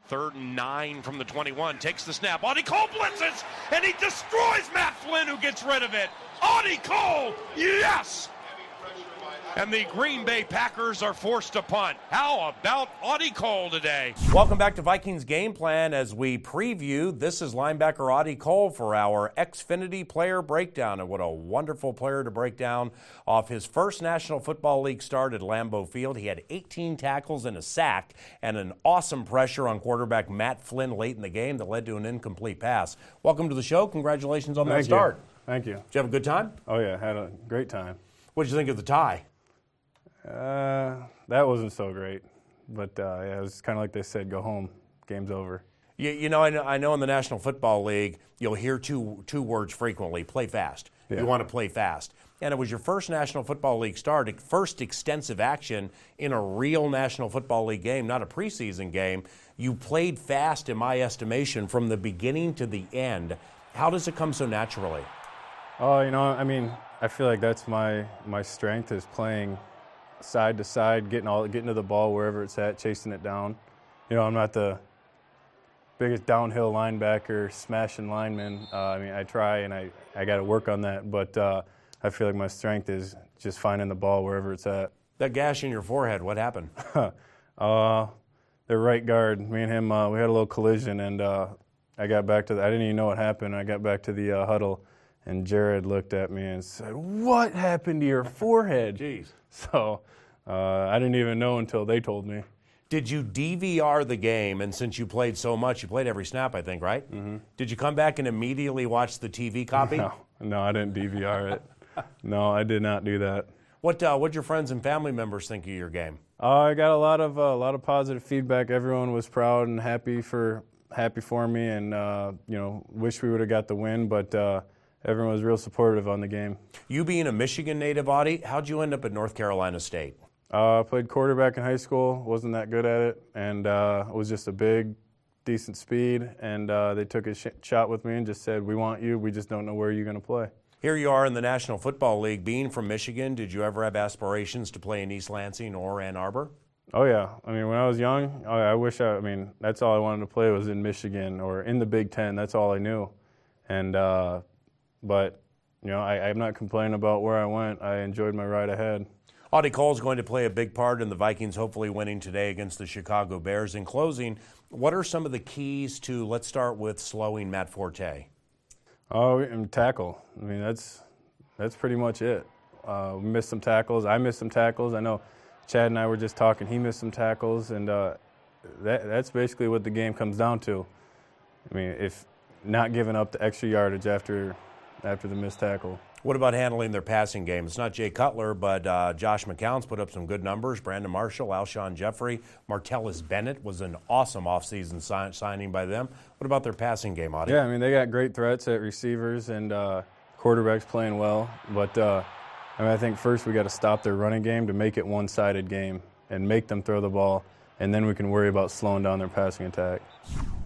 3rd and 9 from the 21. Takes the snap. Audie Cole blitzes, and he destroys Matt Flynn, who gets rid of it. Audie Cole, yes! And the Green Bay Packers are forced to punt. How about Audie Cole today? Welcome back to Vikings Game Plan as we preview. This is linebacker Audie Cole for our Xfinity player breakdown. And what a wonderful player to break down off his first National Football League start at Lambeau Field. He had 18 tackles and a sack and an awesome pressure on quarterback Matt Flynn late in the game that led to an incomplete pass. Welcome to the show. Congratulations on that start. Thank you. Did you have a good time? Oh, yeah. Had a great time. What did you think of the tie? That wasn't so great, but yeah, it was kind of like they said, go home, game's over. You know, I know in the National Football League, you'll hear two words frequently, play fast. Yeah. You want to play fast. And it was your first National Football League start, first extensive action in a real National Football League game, not a preseason game. You played fast, in my estimation, from the beginning to the end. How does it come so naturally? Oh, you know, I mean, I feel like that's my strength is playing side to side, getting to the ball wherever it's at, chasing it down. You know, I'm not the biggest downhill linebacker, smashing lineman. I mean, I try and I got to work on that, but I feel like my strength is just finding the ball wherever it's at. That gash in your forehead, what happened? The right guard, me and him, we had a little collision, and I got back to I didn't even know what happened. I got back to the huddle, and Jared looked at me and said, "What happened to your forehead?" Jeez. So I didn't even know until they told me. Did you DVR the game? And since you played so much, you played every snap, I think, right? Mm-hmm. Did you come back and immediately watch the TV copy? No, I didn't DVR it. No, I did not do that. What'd your friends and family members think of your game? I got a lot of positive feedback. Everyone was proud and happy for me, and you know, wish we would have got the win, but everyone was real supportive on the game. You being a Michigan native, Audie, how'd you end up at North Carolina State? I played quarterback in high school, wasn't that good at it, and was just a big, decent speed, and they took a shot with me and just said, "We want you, we just don't know where you're going to play." Here you are in the National Football League. Being from Michigan, did you ever have aspirations to play in East Lansing or Ann Arbor? Oh, yeah. I mean, when I was young, I mean, that's all I wanted to play was in Michigan or in the Big Ten. That's all I knew. And but, you know, I'm not complaining about where I went. I enjoyed my ride ahead. Audie Cole is going to play a big part in the Vikings hopefully winning today against the Chicago Bears. In closing, what are some of the keys to, let's start with slowing Matt Forte? Oh, and tackle. I mean, that's pretty much it. We missed some tackles. I missed some tackles. I know Chad and I were just talking. He missed some tackles, and that's basically what the game comes down to. I mean, if not giving up the extra yardage after the missed tackle. What about handling their passing game? It's not Jay Cutler, but Josh McCown's put up some good numbers. Brandon Marshall, Alshon Jeffrey, Martellus Bennett was an awesome offseason signing by them. What about their passing game, Audie? Yeah, I mean, they got great threats at receivers and quarterbacks playing well. But I mean, I think first we got to stop their running game to make it one-sided game and make them throw the ball, and then we can worry about slowing down their passing attack.